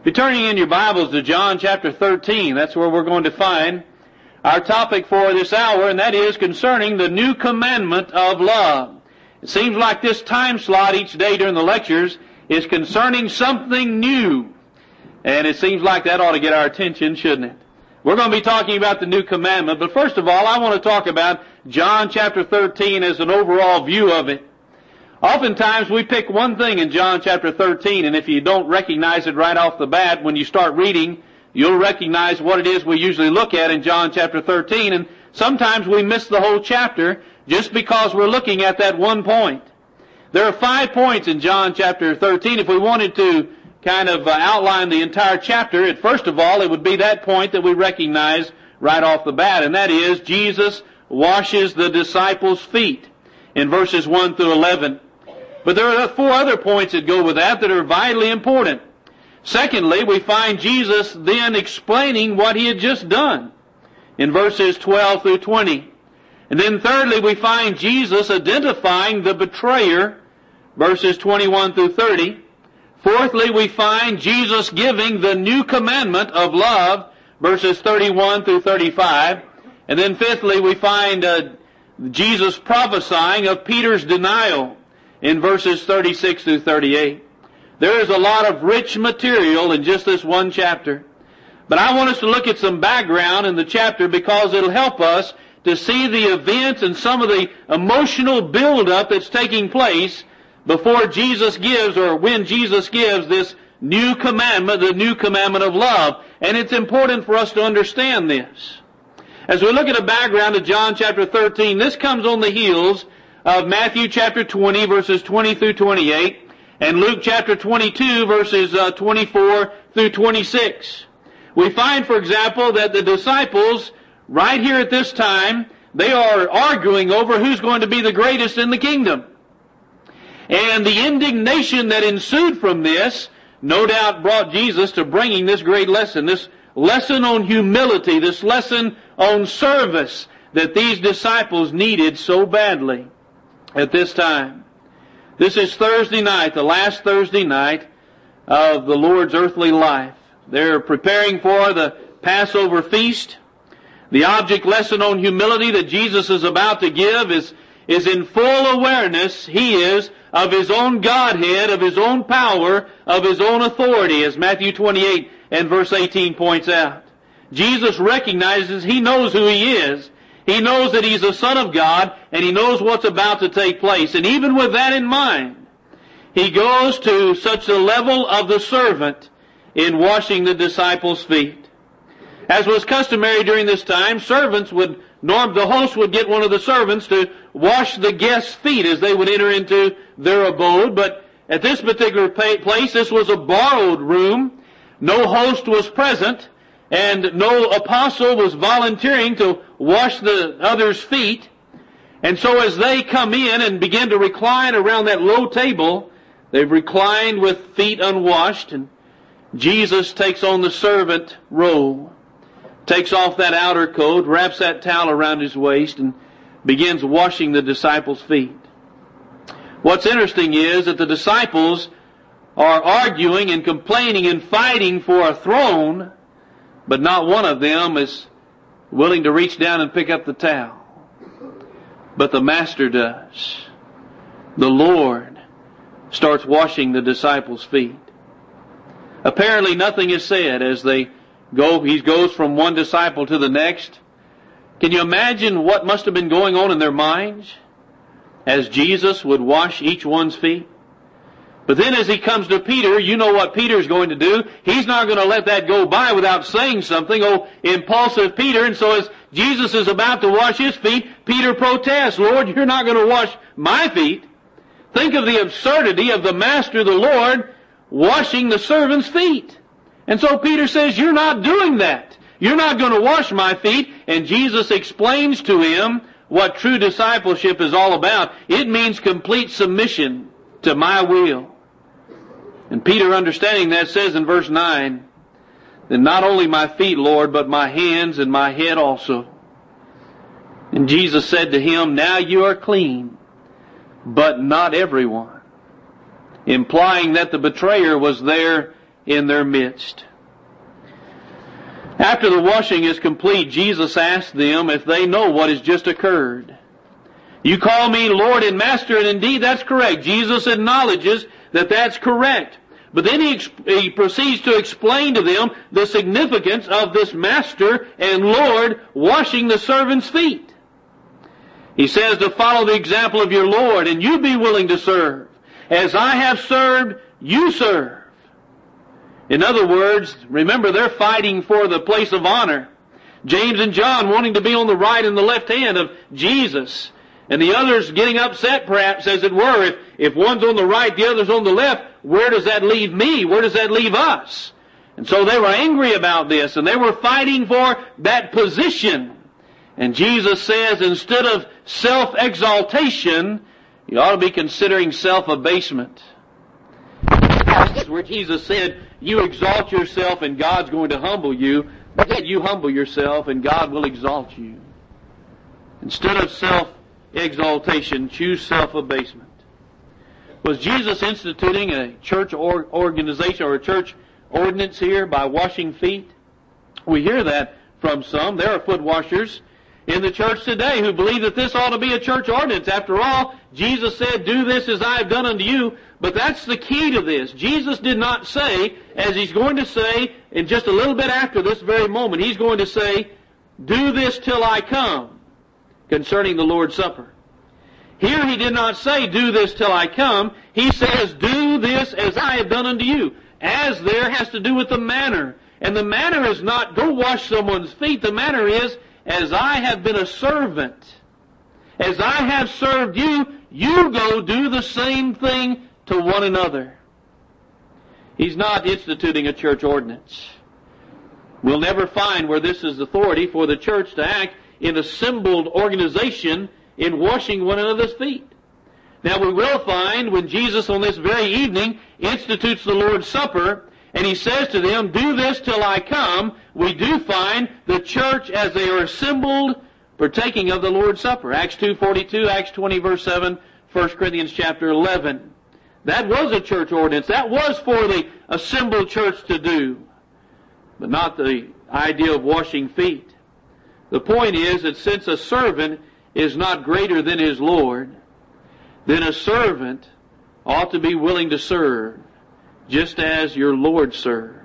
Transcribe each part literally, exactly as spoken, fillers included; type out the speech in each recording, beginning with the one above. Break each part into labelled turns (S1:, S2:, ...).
S1: If you're turning in your Bibles to John chapter thirteen, that's where we're going to find our topic for this hour, and that is concerning the new commandment of love. It seems like this time slot each day during the lectures is concerning something new, and it seems like that ought to get our attention, shouldn't it? We're going to be talking about the new commandment, but first of all, I want to talk about John chapter thirteen as an overall view of it. Oftentimes we pick one thing in John chapter thirteen, and if you don't recognize it right off the bat, when you start reading, you'll recognize what it is we usually look at in John chapter thirteen, and sometimes we miss the whole chapter just because we're looking at that one point. There are five points in John chapter thirteen. If we wanted to kind of uh, outline the entire chapter, it, first of all, it would be that point that we recognize right off the bat, and that is Jesus washes the disciples' feet in verses one through eleven. But there are four other points that go with that that are vitally important. Secondly, we find Jesus then explaining what he had just done in verses twelve through twenty. And then thirdly, we find Jesus identifying the betrayer, verses twenty-one through thirty. Fourthly, we find Jesus giving the new commandment of love, verses thirty-one through thirty-five. And then fifthly, we find uh, Jesus prophesying of Peter's denial in verses thirty-six through thirty-eight. There is a lot of rich material in just this one chapter. But I want us to look at some background in the chapter because it'll help us to see the events and some of the emotional buildup that's taking place before Jesus gives, or when Jesus gives, this new commandment, the new commandment of love. And it's important for us to understand this. As we look at the background of John chapter thirteen, this comes on the heels of Matthew chapter twenty, verses twenty through twenty-eight, and Luke chapter twenty-two, verses uh, twenty-four through twenty-six. We find, for example, that the disciples, right here at this time, they are arguing over who's going to be the greatest in the kingdom. And the indignation that ensued from this, no doubt brought Jesus to bringing this great lesson, this lesson on humility, this lesson on service that these disciples needed so badly at this time. This is Thursday night, the last Thursday night of the Lord's earthly life. They're preparing for the Passover feast. The object lesson on humility that Jesus is about to give is, is in full awareness, he is, of his own Godhead, of his own power, of his own authority, as Matthew twenty-eight and verse eighteen points out. Jesus recognizes he knows who he is. He knows that he's the Son of God, and he knows what's about to take place. And even with that in mind, he goes to such a level of the servant in washing the disciples' feet. As was customary during this time, servants would, norm, the host would get one of the servants to wash the guests' feet as they would enter into their abode. But at this particular place, this was a borrowed room. No host was present, and no apostle was volunteering to wash the others' feet. And so as they come in and begin to recline around that low table, they've reclined with feet unwashed, and Jesus takes on the servant role, takes off that outer coat, wraps that towel around his waist, and begins washing the disciples' feet. What's interesting is that the disciples are arguing and complaining and fighting for a throne, but not one of them is willing to reach down and pick up the towel. But the Master does. The Lord starts washing the disciples' feet. Apparently nothing is said as they go. He goes from one disciple to the next. Can you imagine what must have been going on in their minds as Jesus would wash each one's feet? But then as he comes to Peter, you know what Peter's going to do. He's not going to let that go by without saying something. Oh, impulsive Peter. And so as Jesus is about to wash his feet, Peter protests, Lord, you're not going to wash my feet. Think of the absurdity of the Master, the Lord, washing the servant's feet. And so Peter says, you're not doing that. You're not going to wash my feet. And Jesus explains to him what true discipleship is all about. It means complete submission to my will. And Peter, understanding that, says in verse nine, then not only my feet, Lord, but my hands and my head also. And Jesus said to him, now you are clean, but not everyone. Implying that the betrayer was there in their midst. After the washing is complete, Jesus asked them if they know what has just occurred. You call me Lord and Master, and indeed that's correct. Jesus acknowledges that that's correct. But then he, he proceeds to explain to them the significance of this Master and Lord washing the servant's feet. He says to follow the example of your Lord, and you be willing to serve. As I have served, you serve. In other words, remember, they're fighting for the place of honor. James and John wanting to be on the right and the left hand of Jesus. And the others getting upset, perhaps, as it were. If, if one's on the right, the other's on the left, where does that leave me? Where does that leave us? And so they were angry about this, and they were fighting for that position. And Jesus says, instead of self-exaltation, you ought to be considering self-abasement. Where Jesus said, you exalt yourself and God's going to humble you, but yet you humble yourself and God will exalt you. Instead of self-exaltation, choose self-abasement. Was Jesus instituting a church or organization or a church ordinance here by washing feet? We hear that from some. There are foot washers in the church today who believe that this ought to be a church ordinance. After all, Jesus said, do this as I have done unto you. But that's the key to this. Jesus did not say, as he's going to say in just a little bit after this very moment, he's going to say, do this till I come, concerning the Lord's Supper. Here he did not say, do this till I come. He says, do this as I have done unto you. As there has to do with the manner. And the manner is not, go wash someone's feet. The manner is, as I have been a servant, as I have served you, you go do the same thing to one another. He's not instituting a church ordinance. We'll never find where this is authority for the church to act in assembled organization in washing one another's feet. Now we will find when Jesus on this very evening institutes the Lord's Supper, and he says to them, do this till I come, we do find the church as they are assembled partaking of the Lord's Supper. Acts two forty-two, Acts twenty verse seven, First Corinthians chapter eleven. That was a church ordinance. That was for the assembled church to do, but not the idea of washing feet. The point is that since a servant is not greater than his Lord, then a servant ought to be willing to serve, just as your Lord served.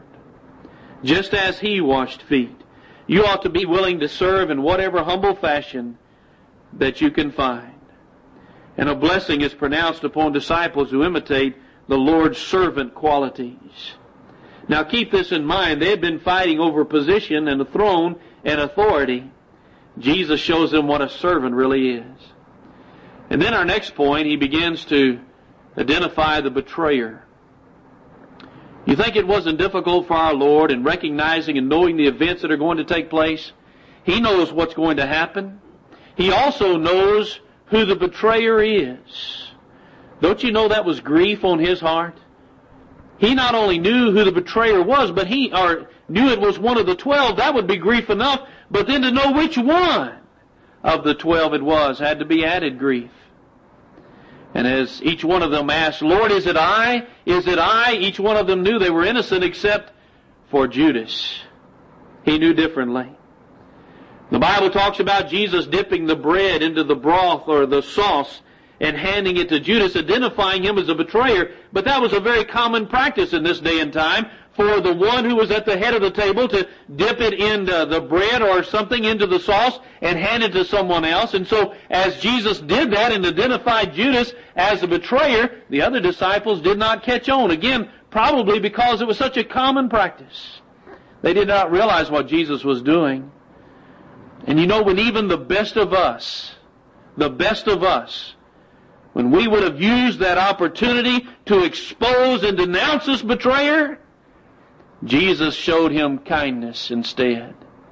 S1: Just as He washed feet. You ought to be willing to serve in whatever humble fashion that you can find. And a blessing is pronounced upon disciples who imitate the Lord's servant qualities. Now keep this in mind. They had been fighting over position and a throne and authority. Jesus shows them what a servant really is. And then our next point, He begins to identify the betrayer. You think it wasn't difficult for our Lord in recognizing and knowing the events that are going to take place? He knows what's going to happen. He also knows who the betrayer is. Don't you know that was grief on His heart? He not only knew who the betrayer was, but he or knew it was one of the twelve. That would be grief enough. But then to know which one of the twelve it was had to be added grief. And as each one of them asked, Lord, is it I? Is it I? Each one of them knew they were innocent except for Judas. He knew differently. The Bible talks about Jesus dipping the bread into the broth or the sauce and handing it to Judas, identifying him as a betrayer. But that was a very common practice in this day and time for the one who was at the head of the table to dip it in the, the bread or something into the sauce and hand it to someone else. And so as Jesus did that and identified Judas as the betrayer, the other disciples did not catch on. Again, probably because it was such a common practice. They did not realize what Jesus was doing. And you know, when even the best of us, the best of us, when we would have used that opportunity to expose and denounce this betrayer, Jesus showed him kindness instead.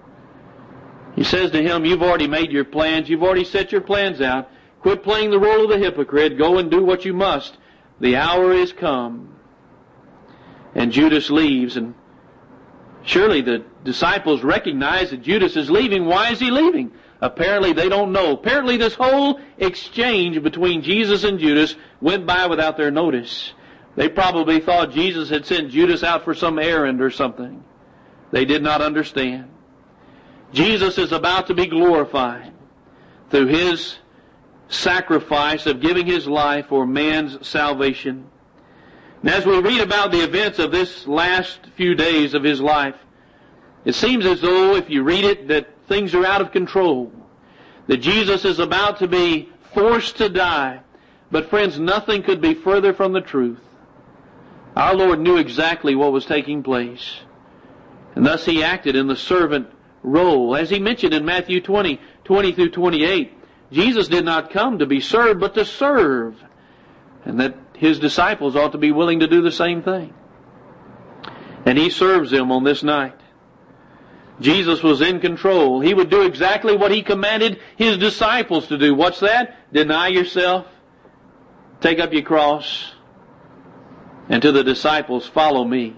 S1: He says to him, you've already made your plans. You've already set your plans out. Quit playing the role of the hypocrite. Go and do what you must. The hour is come. And Judas leaves. And surely the disciples recognize that Judas is leaving. Why is he leaving? Apparently they don't know. Apparently this whole exchange between Jesus and Judas went by without their notice. They probably thought Jesus had sent Judas out for some errand or something. They did not understand. Jesus is about to be glorified through His sacrifice of giving His life for man's salvation. And as we read about the events of this last few days of His life, it seems as though, if you read it, that things are out of control. That Jesus is about to be forced to die. But friends, nothing could be further from the truth. Our Lord knew exactly what was taking place. And thus He acted in the servant role. As He mentioned in Matthew twenty, twenty through twenty-eight, Jesus did not come to be served, but to serve. And that His disciples ought to be willing to do the same thing. And He serves them on this night. Jesus was in control. He would do exactly what He commanded His disciples to do. What's that? Deny yourself, take up your cross, and to the disciples, follow me.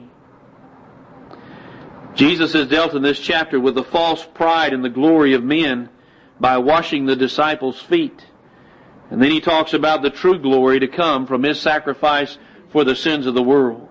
S1: Jesus has dealt in this chapter with the false pride and the glory of men by washing the disciples' feet. And then He talks about the true glory to come from His sacrifice for the sins of the world.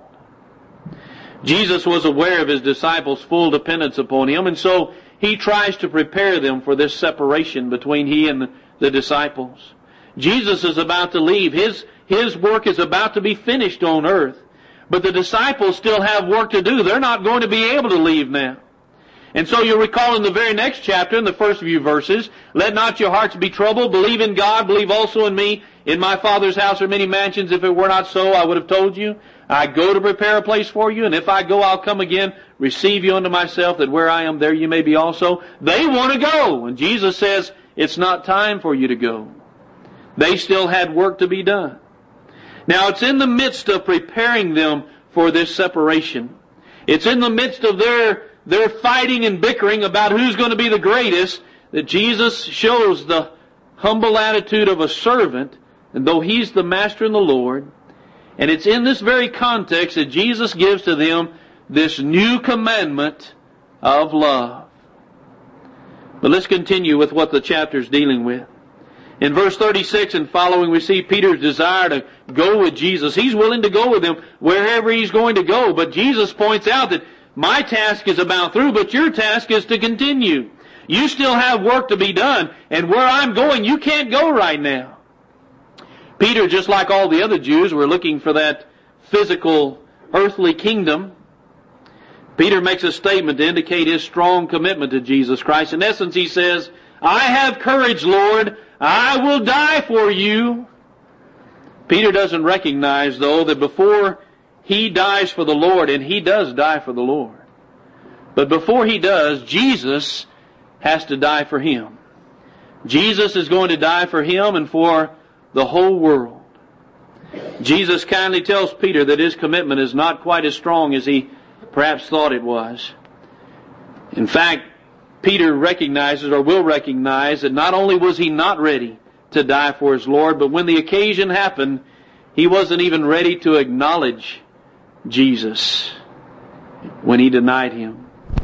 S1: Jesus was aware of His disciples' full dependence upon Him, and so He tries to prepare them for this separation between He and the disciples. Jesus is about to leave. His, His work is about to be finished on earth. But the disciples still have work to do. They're not going to be able to leave now. And so you'll recall in the very next chapter, in the first few verses, let not your hearts be troubled. Believe in God. Believe also in me. In my Father's house are many mansions. If it were not so, I would have told you. I go to prepare a place for you. And if I go, I'll come again, receive you unto myself, that where I am, there you may be also. They want to go. And Jesus says, it's not time for you to go. They still had work to be done. Now, it's in the midst of preparing them for this separation. It's in the midst of their, their fighting and bickering about who's going to be the greatest that Jesus shows the humble attitude of a servant, and though He's the Master and the Lord. And it's in this very context that Jesus gives to them this new commandment of love. But let's continue with what the chapter's dealing with. In verse thirty-six and following, we see Peter's desire to go with Jesus. He's willing to go with Him wherever He's going to go. But Jesus points out that my task is about through, but your task is to continue. You still have work to be done. And where I'm going, you can't go right now. Peter, just like all the other Jews, were looking for that physical, earthly kingdom. Peter makes a statement to indicate his strong commitment to Jesus Christ. In essence, he says, I have courage, Lord. I will die for you. Peter doesn't recognize, though, that before he dies for the Lord, and he does die for the Lord, but before he does, Jesus has to die for him. Jesus is going to die for him and for the whole world. Jesus kindly tells Peter that his commitment is not quite as strong as he perhaps thought it was. In fact, Peter recognizes, or will recognize, that not only was he not ready to die for his Lord, but when the occasion happened, he wasn't even ready to acknowledge Jesus when he denied Him.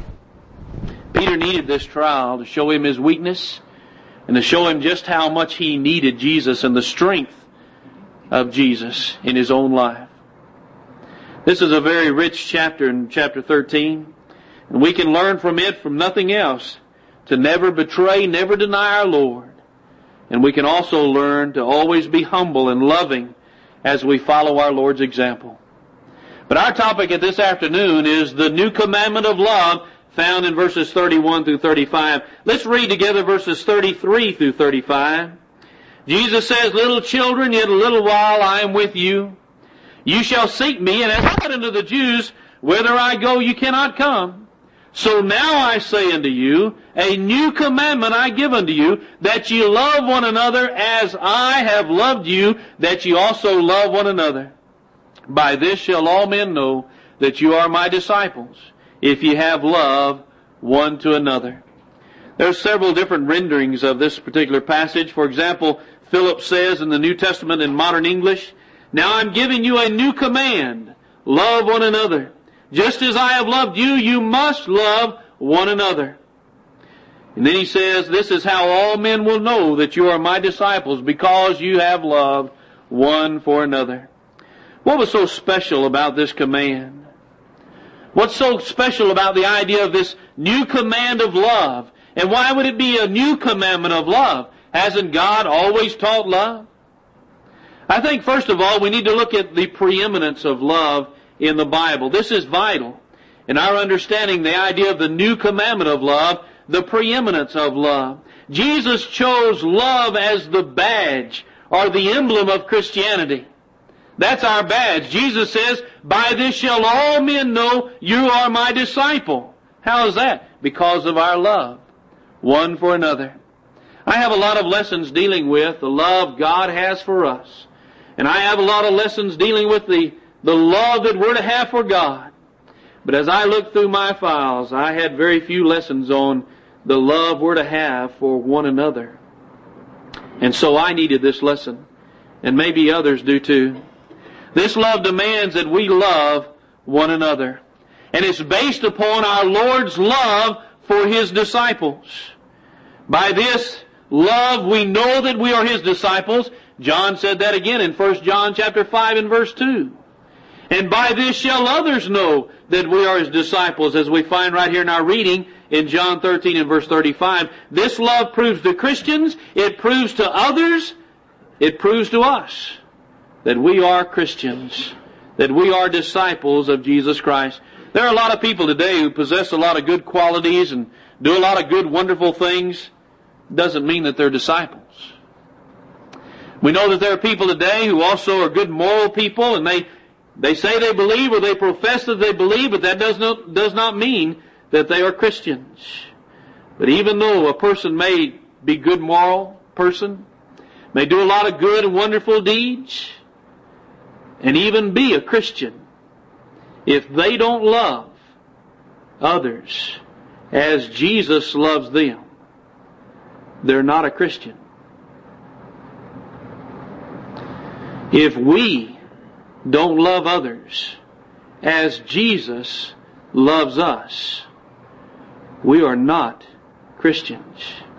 S1: Peter needed this trial to show him his weakness and to show him just how much he needed Jesus and the strength of Jesus in his own life. This is a very rich chapter in chapter thirteen. And we can learn from it, from nothing else, to never betray, never deny our Lord. And we can also learn to always be humble and loving as we follow our Lord's example. But our topic at this afternoon is the new commandment of love found in verses thirty-one through thirty-five. Let's read together verses thirty-three through thirty-five. Jesus says, little children, yet a little while I am with you. You shall seek me, and as I said unto the Jews, whither I go you cannot come. So now I say unto you, a new commandment I give unto you, that ye love one another as I have loved you, that ye also love one another. By this shall all men know that you are my disciples, if ye have love one to another. There are several different renderings of this particular passage. For example, Philip says in the New Testament in modern English, now I'm giving you a new command, love one another. Just as I have loved you, you must love one another. And then he says, this is how all men will know that you are my disciples, because you have loved one for another. What was so special about this command? What's so special about the idea of this new command of love? And why would it be a new commandment of love? Hasn't God always taught love? I think, first of all, we need to look at the preeminence of love in the Bible. This is vital in our understanding the idea of the new commandment of love, the preeminence of love. Jesus chose love as the badge or the emblem of Christianity. That's our badge. Jesus says, "By this shall all men know you are my disciple." How is that? Because of our love, one for another. I have a lot of lessons dealing with the love God has for us. And I have a lot of lessons dealing with the, the love that we're to have for God. But as I looked through my files, I had very few lessons on the love we're to have for one another. And so I needed this lesson. And maybe others do too. This love demands that we love one another. And it's based upon our Lord's love for His disciples. By this love we know that we are His disciples. John said that again in First John chapter five and verse two. And by this shall others know that we are His disciples, as we find right here in our reading in John thirteen and verse thirty-five. This love proves to Christians, it proves to others, it proves to us that we are Christians, that we are disciples of Jesus Christ. There are a lot of people today who possess a lot of good qualities and do a lot of good, wonderful things. Doesn't mean that they're disciples. We know that there are people today who also are good moral people, and they they say they believe or they profess that they believe, but that does not, does not mean that they are Christians. But even though a person may be a good moral person, may do a lot of good and wonderful deeds, and even be a Christian, if they don't love others as Jesus loves them, they're not a Christian. If we don't love others as Jesus loves us, we are not Christians.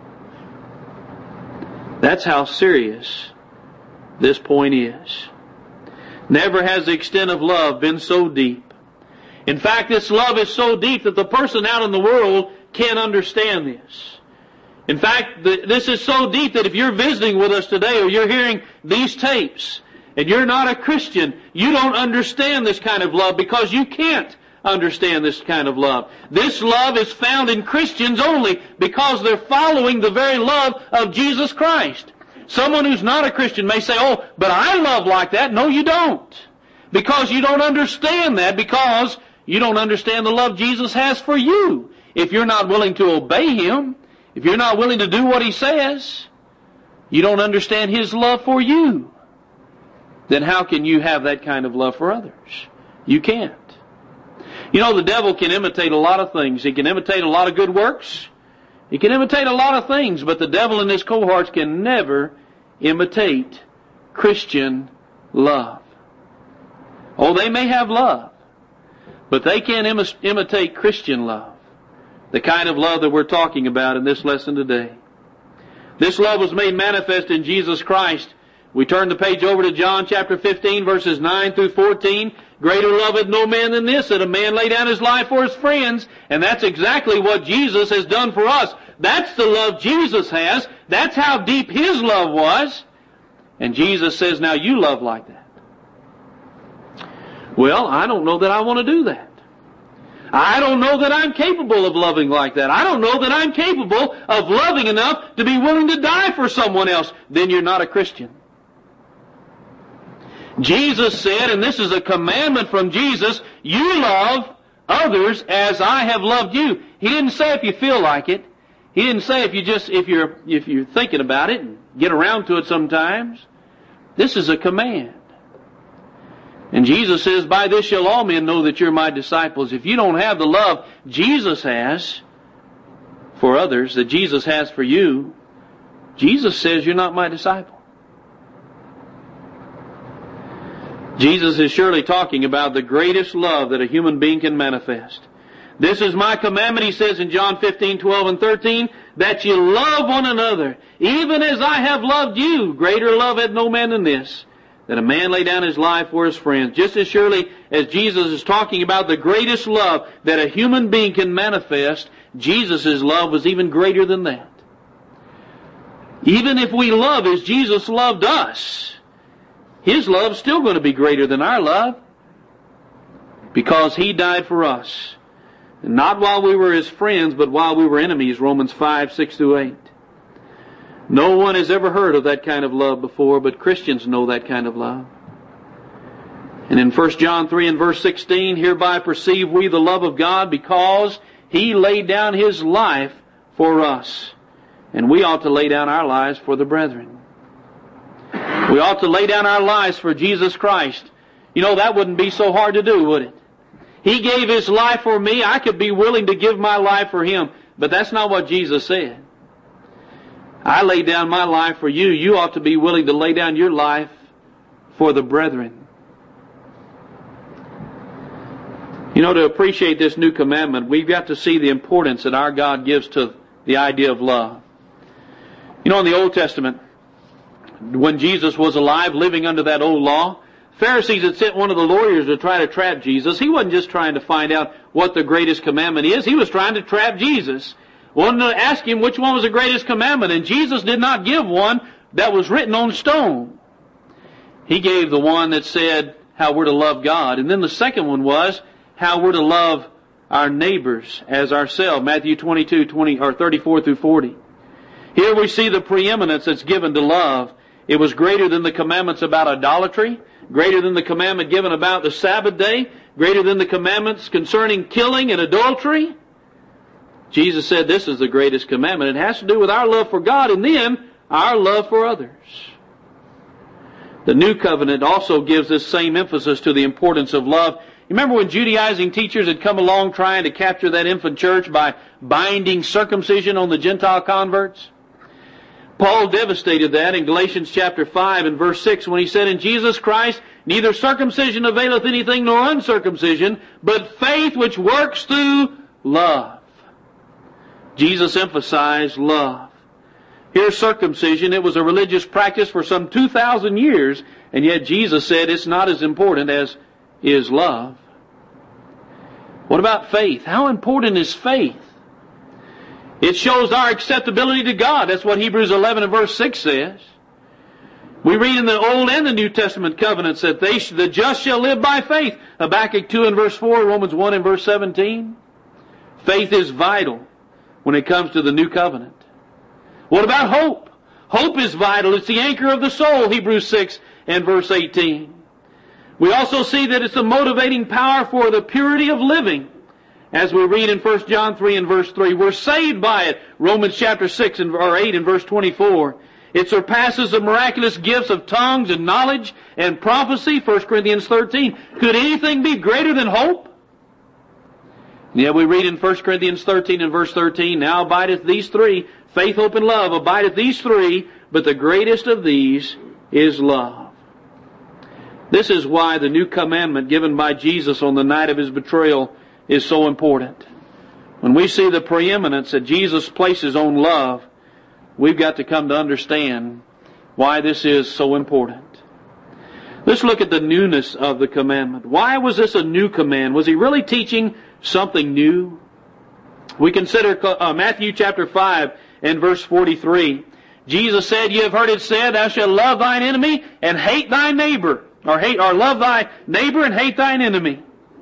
S1: That's how serious this point is. Never has the extent of love been so deep. In fact, this love is so deep that the person out in the world can't understand this. In fact, this is so deep that if you're visiting with us today or you're hearing these tapes and you're not a Christian, you don't understand this kind of love because you can't understand this kind of love. This love is found in Christians only because they're following the very love of Jesus Christ. Someone who's not a Christian may say, "Oh, but I love like that." No, you don't. Because you don't understand that, because you don't understand the love Jesus has for you. If you're not willing to obey Him, if you're not willing to do what He says, you don't understand His love for you. Then how can you have that kind of love for others? You can't. You know, the devil can imitate a lot of things. He can imitate a lot of good works. He can imitate a lot of things, but the devil and his cohorts can never imitate Christian love. Oh, they may have love, but they can't Im- imitate Christian love, the kind of love that we're talking about in this lesson today. This love was made manifest in Jesus Christ. We turn the page over to John chapter fifteen, verses nine through fourteen. Greater love hath no man than this, that a man lay down his life for his friends. And that's exactly what Jesus has done for us. That's the love Jesus has. That's how deep His love was. And Jesus says, now you love like that. Well, I don't know that I want to do that. I don't know that I'm capable of loving like that. I don't know that I'm capable of loving enough to be willing to die for someone else. Then you're not a Christian. Jesus said, and this is a commandment from Jesus, you love others as I have loved you. He didn't say if you feel like it. He didn't say if you just if you're if you're thinking about it and get around to it sometimes. This is a command. And Jesus says, by this shall all men know that you're my disciples. If you don't have the love Jesus has for others, that Jesus has for you, Jesus says you're not my disciple. Jesus is surely talking about the greatest love that a human being can manifest. This is my commandment, He says in John fifteen, twelve, and thirteen, that you love one another, even as I have loved you. Greater love hath no man than this, that a man lay down his life for his friends. Just as surely as Jesus is talking about the greatest love that a human being can manifest, Jesus' love was even greater than that. Even if we love as Jesus loved us, His love is still going to be greater than our love, because He died for us. Not while we were His friends, but while we were enemies, Romans five, six through eight. No one has ever heard of that kind of love before, but Christians know that kind of love. And in First John three and verse sixteen, hereby perceive we the love of God, because He laid down His life for us. And we ought to lay down our lives for the brethren. We ought to lay down our lives for Jesus Christ. You know, that wouldn't be so hard to do, would it? He gave His life for me. I could be willing to give my life for Him. But that's not what Jesus said. I laid down my life for you. You ought to be willing to lay down your life for the brethren. You know, to appreciate this new commandment, we've got to see the importance that our God gives to the idea of love. You know, in the Old Testament, when Jesus was alive, living under that old law, Pharisees had sent one of the lawyers to try to trap Jesus. He wasn't just trying to find out what the greatest commandment is. He was trying to trap Jesus. Wanted to ask Him which one was the greatest commandment. And Jesus did not give one that was written on stone. He gave the one that said how we're to love God. And then the second one was how we're to love our neighbors as ourselves. Matthew twenty-two, twenty, or thirty-four through forty. Here we see the preeminence that's given to love. It was greater than the commandments about idolatry, greater than the commandment given about the Sabbath day, greater than the commandments concerning killing and adultery. Jesus said this is the greatest commandment. It has to do with our love for God and then our love for others. The New Covenant also gives this same emphasis to the importance of love. You remember when Judaizing teachers had come along trying to capture that infant church by binding circumcision on the Gentile converts? Paul devastated that in Galatians chapter five and verse six when he said, in Jesus Christ neither circumcision availeth anything nor uncircumcision, but faith which works through love. Jesus emphasized love. Here's circumcision. It was a religious practice for some two thousand years, and yet Jesus said it's not as important as is love. What about faith? How important is faith? It shows our acceptability to God. That's what Hebrews eleven and verse six says. We read in the Old and the New Testament covenants that they, the just shall live by faith. Habakkuk two and verse four, Romans one and verse seventeen. Faith is vital when it comes to the New Covenant. What about hope? Hope is vital. It's the anchor of the soul, Hebrews six and verse eighteen. We also see that it's a motivating power for the purity of living. As we read in First John three and verse three, we're saved by it. Romans chapter six and or eight and verse twenty-four. It surpasses the miraculous gifts of tongues and knowledge and prophecy, First Corinthians thirteen. Could anything be greater than hope? Yeah, we read in First Corinthians thirteen and verse thirteen, now abideth these three, faith, hope, and love, abideth these three, but the greatest of these is love. This is why the new commandment given by Jesus on the night of His betrayal is so important. When we see the preeminence that Jesus places on love, we've got to come to understand why this is so important. Let's look at the newness of the commandment. Why was this a new command? Was He really teaching something new? We consider uh, Matthew chapter five and verse forty-three. Jesus said, you have heard it said, thou shalt love thine enemy and hate thy neighbor. Or hate, or love thy neighbor and hate thine enemy.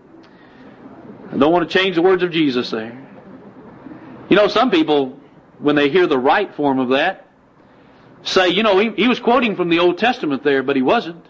S1: I don't want to change the words of Jesus there. You know, some people, when they hear the right form of that, say, you know, he, he was quoting from the Old Testament there, but he wasn't.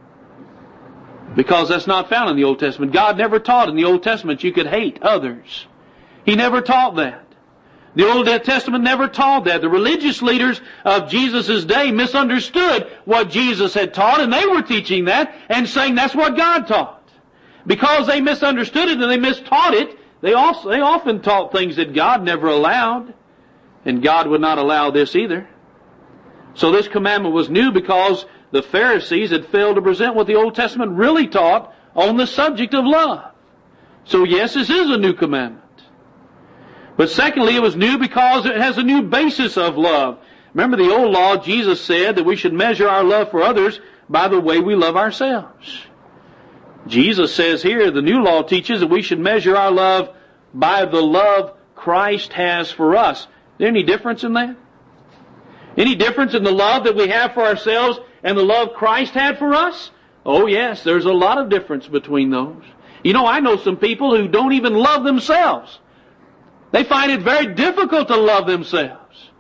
S1: Because that's not found in the Old Testament. God never taught in the Old Testament you could hate others. He never taught that. The Old Testament never taught that. The religious leaders of Jesus' day misunderstood what Jesus had taught, and they were teaching that and saying that's what God taught. Because they misunderstood it and they mistaught it, they also they often taught things that God never allowed, and God would not allow this either. So this commandment was new because the Pharisees had failed to present what the Old Testament really taught on the subject of love. So yes, this is a new commandment. But secondly, it was new because it has a new basis of love. Remember the old law, Jesus said that we should measure our love for others by the way we love ourselves. Jesus says here, the new law teaches that we should measure our love by the love Christ has for us. Is there any difference in that? Any difference in the love that we have for ourselves and the love Christ had for us? Oh yes, there's a lot of difference between those. You know, I know some people who don't even love themselves. They find it very difficult to love themselves.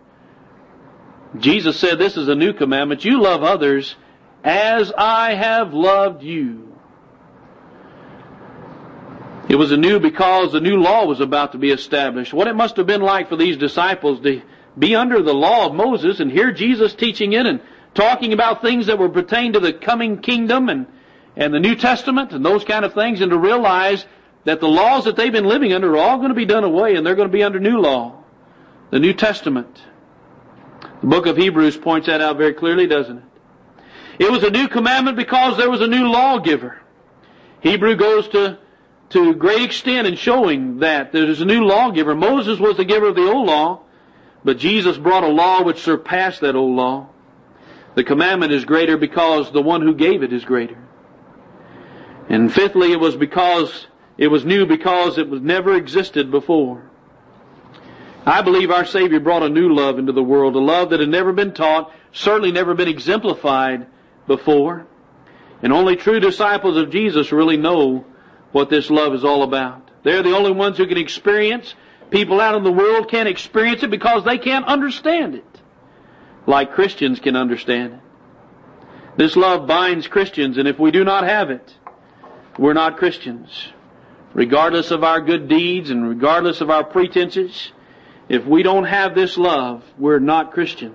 S1: Jesus said, this is a new commandment. You love others as I have loved you. It was anew because the new law was about to be established. What it must have been like for these disciples to be under the law of Moses and hear Jesus teaching it and talking about things that were pertain to the coming kingdom and, and the New Testament and those kind of things, and to realize that the laws that they've been living under are all going to be done away and they're going to be under new law, the New Testament. The book of Hebrews points that out very clearly, doesn't it? It was a new commandment because there was a new lawgiver. Hebrew goes to to great extent in showing that there's a new lawgiver. Moses was the giver of the old law, but Jesus brought a law which surpassed that old law. The commandment is greater because the one who gave it is greater. And fifthly, it was because it was new because it was never existed before. I believe our Savior brought a new love into the world, a love that had never been taught, certainly never been exemplified before. And only true disciples of Jesus really know what this love is all about. They're the only ones who can experience. People out in the world can't experience it because they can't understand it like Christians can understand it. This love binds Christians, and if we do not have it, we're not Christians. Regardless of our good deeds and regardless of our pretenses, if we don't have this love, we're not Christians.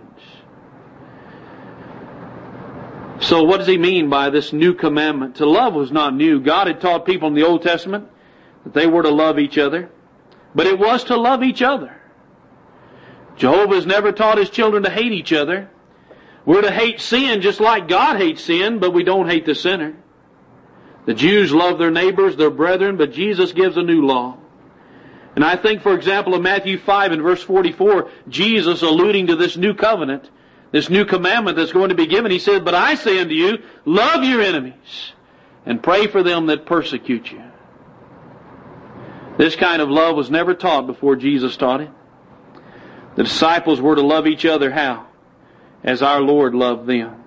S1: So what does he mean by this new commandment? To love was not new. God had taught people in the Old Testament that they were to love each other, but it was to love each other. Jehovah has never taught his children to hate each other. We're to hate sin just like God hates sin, but we don't hate the sinner. The Jews love their neighbors, their brethren, but Jesus gives a new law. And I think, for example, in Matthew five and verse forty-four, Jesus alluding to this new covenant, this new commandment that's going to be given, he said, "But I say unto you, love your enemies and pray for them that persecute you." This kind of love was never taught before Jesus taught it. The disciples were to love each other how? As our Lord loved them.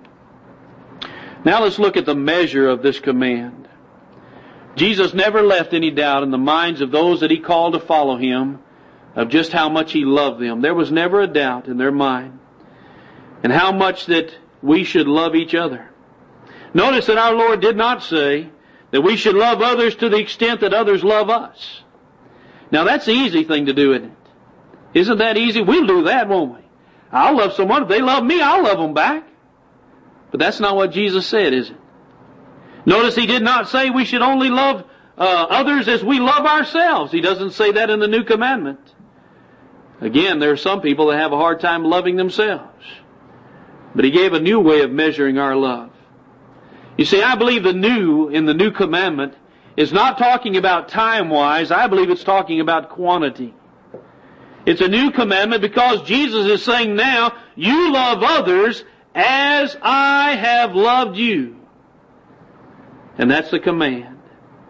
S1: Now let's look at the measure of this command. Jesus never left any doubt in the minds of those that he called to follow him of just how much he loved them. There was never a doubt in their mind. And how much that we should love each other. Notice that our Lord did not say that we should love others to the extent that others love us. Now that's the easy thing to do, isn't it? Isn't that easy? We'll do that, won't we? I'll love someone. If they love me, I'll love them back. But that's not what Jesus said, is it? Notice he did not say we should only love uh, others as we love ourselves. He doesn't say that in the new commandment. Again, there are some people that have a hard time loving themselves. But he gave a new way of measuring our love. You see, I believe the new in the new commandment is not talking about time-wise. I believe it's talking about quantity. It's a new commandment because Jesus is saying now, you love others as I have loved you. And that's the command.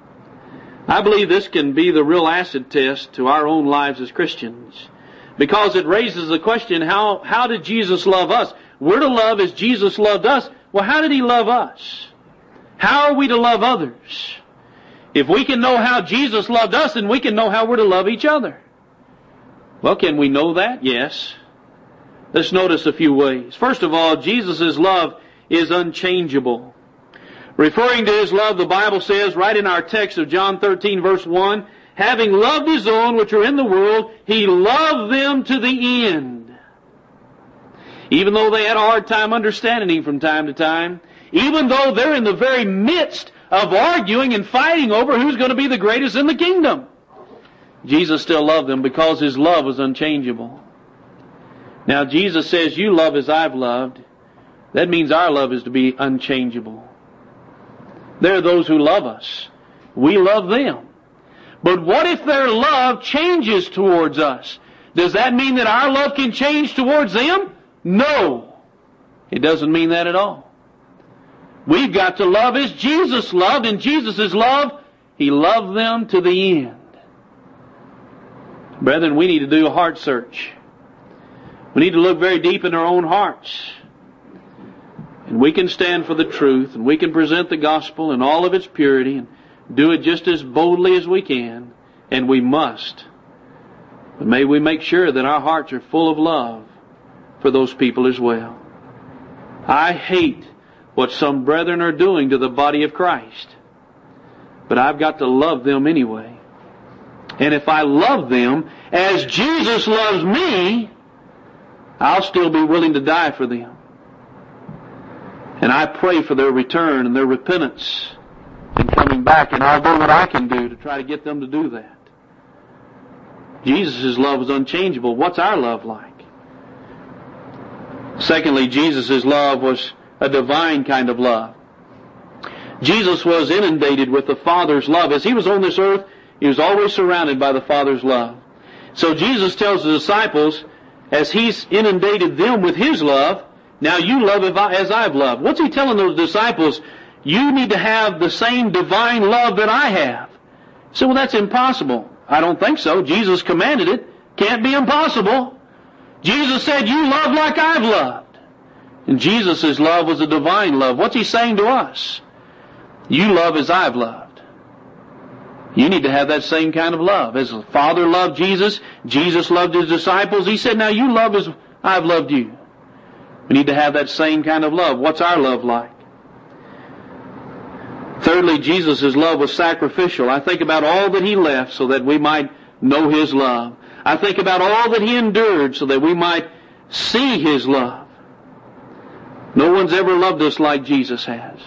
S1: I believe this can be the real acid test to our own lives as Christians. Because it raises the question, how, how did Jesus love us? We're to love as Jesus loved us. Well, how did he love us? How are we to love others? If we can know how Jesus loved us, then we can know how we're to love each other. Well, can we know that? Yes. Let's notice a few ways. First of all, Jesus' love is unchangeable. Referring to his love, the Bible says, right in our text of John thirteen, verse one, having loved his own which are in the world, he loved them to the end. Even though they had a hard time understanding him from time to time, even though they're in the very midst of arguing and fighting over who's going to be the greatest in the kingdom, Jesus still loved them because his love was unchangeable. Now Jesus says, you love as I've loved. That means our love is to be unchangeable. There are those who love us. We love them. But what if their love changes towards us? Does that mean that our love can change towards them? No, it doesn't mean that at all. We've got to love as Jesus loved. In Jesus' love, He loved them to the end. Brethren, we need to do a heart search. We need to look very deep in our own hearts. And we can stand for the truth, and we can present the gospel in all of its purity, and do it just as boldly as we can, and we must. But may we make sure that our hearts are full of love for those people as well. I hate what some brethren are doing to the body of Christ, but I've got to love them anyway. And if I love them as Jesus loves me, I'll still be willing to die for them. And I pray for their return and their repentance and coming back, and I'll do what I can do to try to get them to do that. Jesus' love is unchangeable. What's our love like? Secondly, Jesus' love was a divine kind of love. Jesus was inundated with the Father's love. As He was on this earth, He was always surrounded by the Father's love. So Jesus tells the disciples, as He's inundated them with His love, now you love as I've loved. What's He telling those disciples? You need to have the same divine love that I have. So, well, that's impossible. I don't think so. Jesus commanded it. Can't be impossible. Jesus said, you love like I've loved. And Jesus' love was a divine love. What's He saying to us? You love as I've loved. You need to have that same kind of love. As the Father loved Jesus, Jesus loved His disciples. He said, now you love as I've loved you. We need to have that same kind of love. What's our love like? Thirdly, Jesus' love was sacrificial. I think about all that He left so that we might know His love. I think about all that He endured so that we might see His love. No one's ever loved us like Jesus has.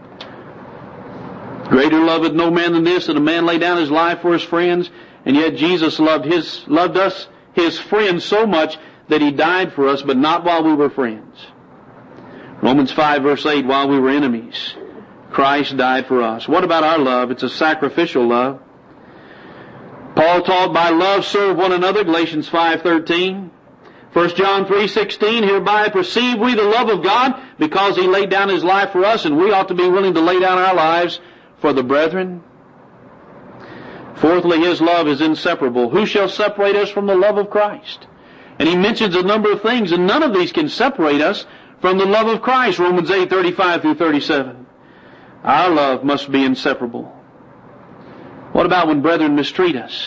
S1: Greater loveth no man than this, that a man lay down his life for his friends. And yet Jesus loved his loved us, His friends, so much that He died for us, but not while we were friends. Romans five verse eight, while we were enemies, Christ died for us. What about our love? It's a sacrificial love. Paul taught, by love serve one another, Galatians five thirteen. First John three sixteen, hereby perceive we the love of God, because He laid down His life for us, and we ought to be willing to lay down our lives for the brethren. Fourthly, His love is inseparable. Who shall separate us from the love of Christ? And he mentions a number of things, and none of these can separate us from the love of Christ. Romans eight thirty-five through thirty-seven. Our love must be inseparable. What about when brethren mistreat us?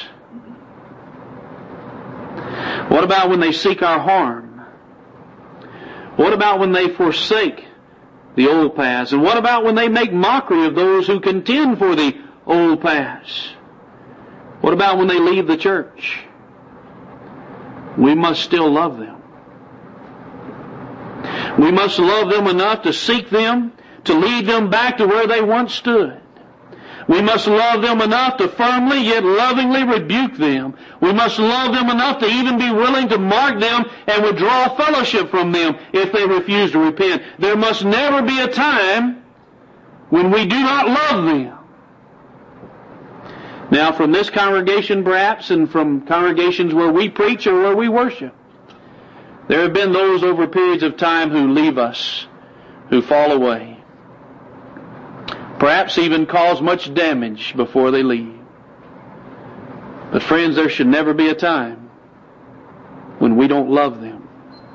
S1: What about when they seek our harm? What about when they forsake the old paths? And what about when they make mockery of those who contend for the old paths? What about when they leave the church? We must still love them. We must love them enough to seek them, to lead them back to where they once stood. We must love them enough to firmly yet lovingly rebuke them. We must love them enough to even be willing to mark them and withdraw fellowship from them if they refuse to repent. There must never be a time when we do not love them. Now, from this congregation perhaps, and from congregations where we preach or where we worship, there have been those over periods of time who leave us, who fall away, perhaps even cause much damage before they leave. But friends, there should never be a time when we don't love them.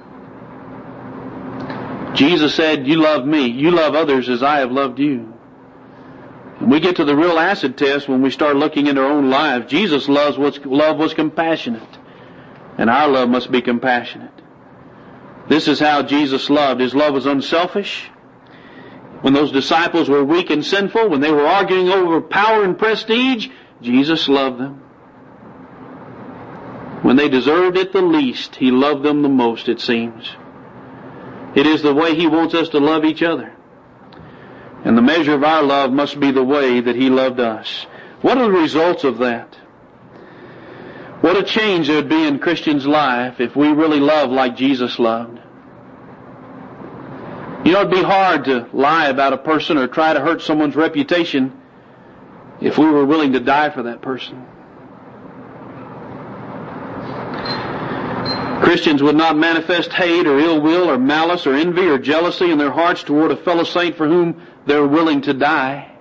S1: Jesus said, you love me, you love others as I have loved you. And we get to the real acid test when we start looking into our own lives. Jesus' love was, love was compassionate, and our love must be compassionate. This is how Jesus loved. His love was unselfish. When those disciples were weak and sinful, when they were arguing over power and prestige, Jesus loved them. When they deserved it the least, He loved them the most, it seems. It is the way He wants us to love each other. And the measure of our love must be the way that He loved us. What are the results of that? What a change there would be in Christians' life if we really love like Jesus loved. You know, it'd be hard to lie about a person or try to hurt someone's reputation if we were willing to die for that person. Christians would not manifest hate or ill will or malice or envy or jealousy in their hearts toward a fellow saint for whom they're willing to die.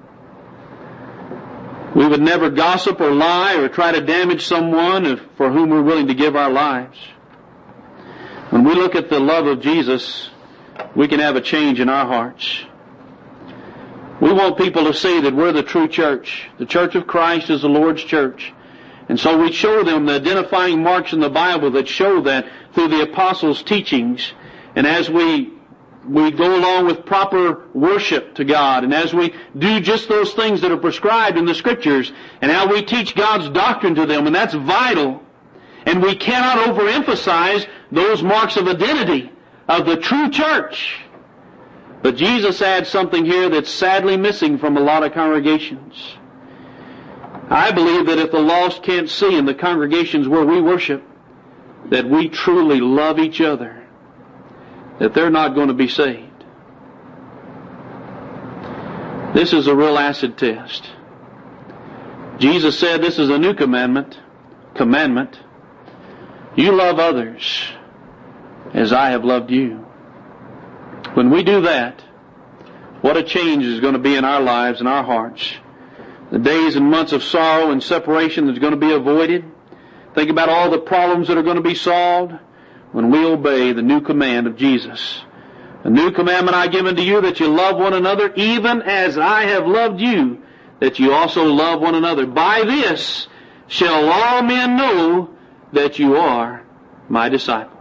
S1: We would never gossip or lie or try to damage someone if, for whom we're willing to give our lives. When we look at the love of Jesus, we can have a change in our hearts. We want people to see that we're the true church. The church of Christ is the Lord's church. And so we show them the identifying marks in the Bible that show that through the apostles' teachings. And as we we go along with proper worship to God, and as we do just those things that are prescribed in the Scriptures, and how we teach God's doctrine to them, and that's vital. And we cannot overemphasize those marks of identity of the true church. But Jesus adds something here that's sadly missing from a lot of congregations. I believe that if the lost can't see in the congregations where we worship that we truly love each other, that they're not going to be saved. This is a real acid test. Jesus said this is a new commandment. Commandment. You love others as I have loved you. When we do that, what a change is going to be in our lives and our hearts. The days and months of sorrow and separation that's going to be avoided. Think about all the problems that are going to be solved when we obey the new command of Jesus. A new commandment I give unto you, that you love one another, even as I have loved you, that you also love one another. By this shall all men know that you are my disciples.